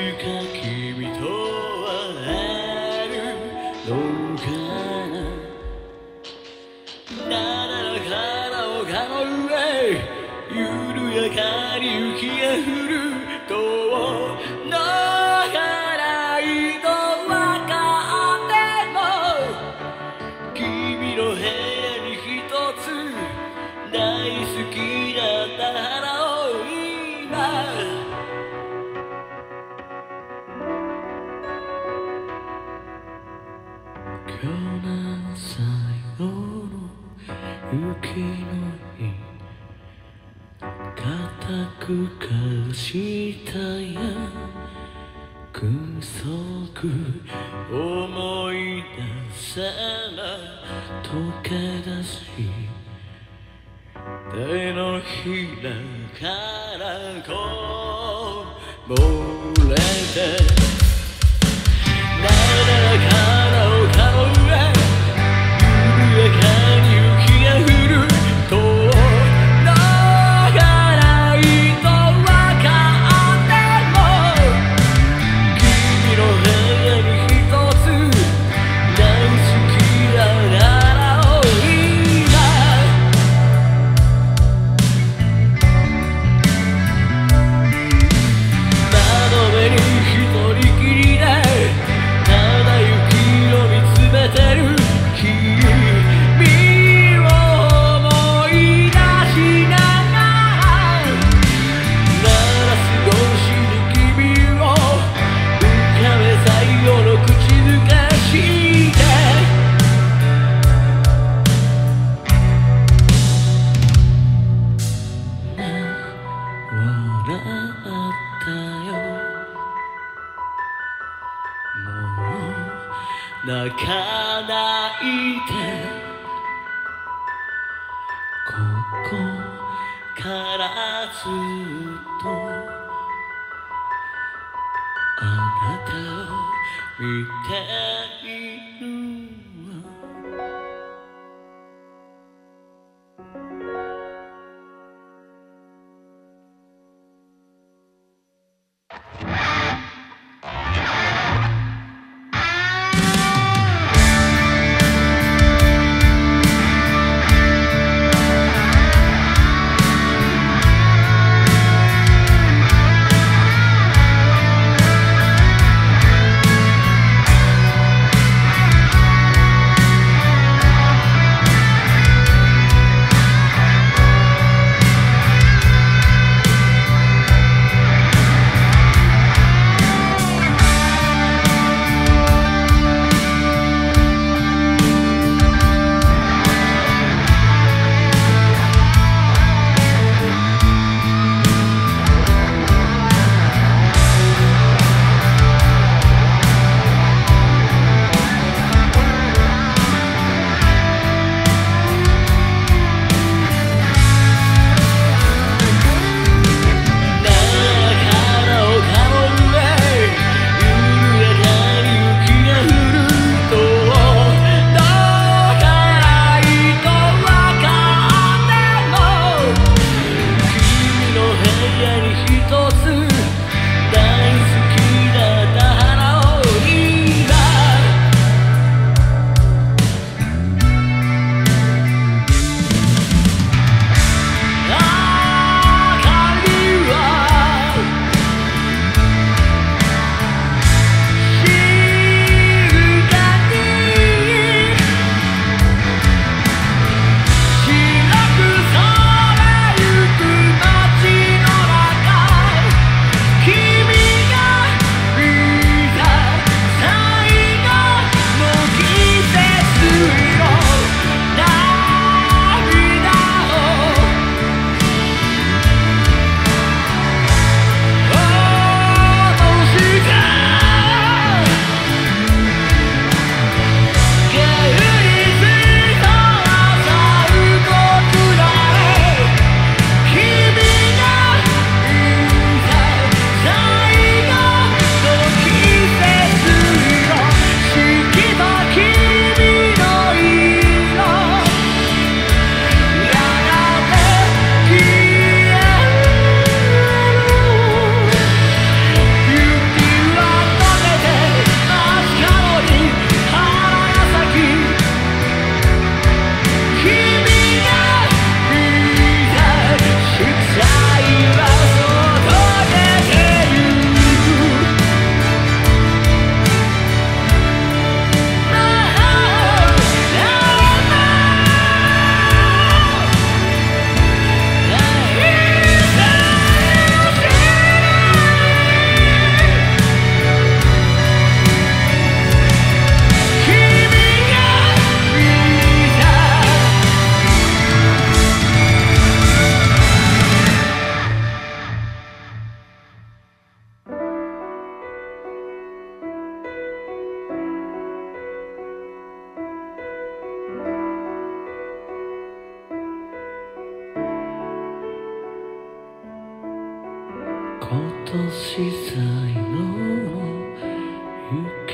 か君と会えるのかな。なだらかな丘の上、緩やかに雪が降るとのからいと分かっても、君の部屋に一つ大好きだった花を今今日の最後の雪の日、固くかした約束、思い出せば溶け出し、手のひらからこぼれて、なだらかな丘の上、緩やかに雪が降るとのからいと分かっても、君の部屋に一つ大好きな花を今窓辺に一人きりでただ雪を見つめてる君を思い出しながら、ガラス越しに君を浮かべ最後の口づけして笑ったよ。もう泣かないで、ここからずっとあなたを見ているわ。 今年最後の雪